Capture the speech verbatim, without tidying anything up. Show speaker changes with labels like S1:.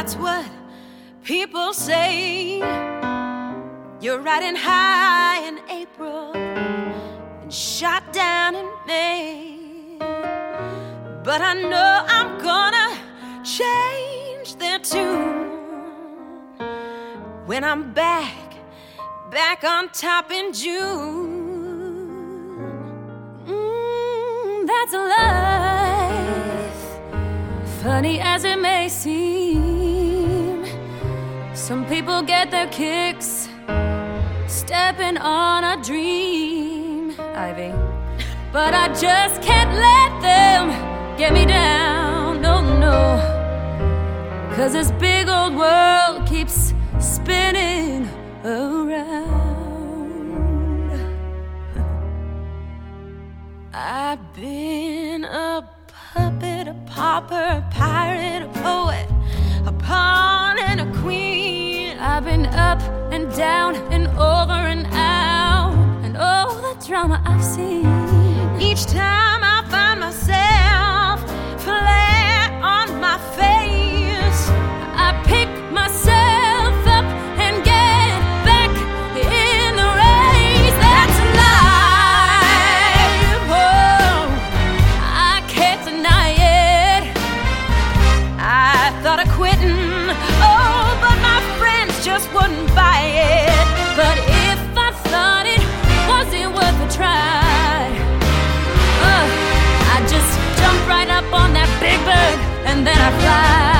S1: that's what people say. You're riding high in April and shot down in May. But I know I'm gonna change their tune when I'm back, back on top in June. Mm, that's life, funny as it may seem. Some people get their kicks stepping on a dream, Ivy. But I just can't let them get me down, no, no. 'Cause this big old world keeps spinning around. I've been a puppet, a pauper, a pirate, a poet, a pawn and a queen. I've been up and down and over and out, and all the drama I've seen. Each time I find myself flat on my face, I pick myself up and get back in the race. That's life. Oh, I can't deny it. I thought of quitting, oh, but my friends just wouldn't buy it. But if I thought it wasn't worth a try, uh, I just jump right up on that big bird and then I fly.